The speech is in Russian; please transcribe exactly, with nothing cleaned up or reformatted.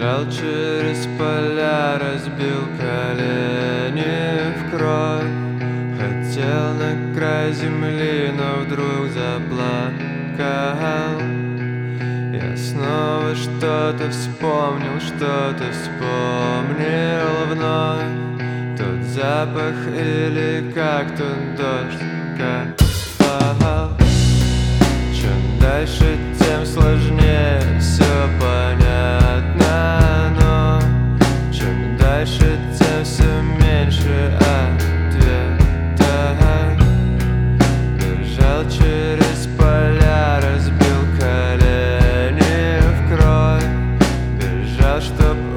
Бежал через поля, разбил колени в кровь. Хотел на край земли, но вдруг заплакал. Я снова что-то вспомнил, что-то вспомнил вновь. Тот запах или как тот дождь капал. Чем дальше, тем сложнее все понятно, но чем дальше, тем все меньше ответов. Бежал через поля, разбил колени в кровь. Бежал, чтоб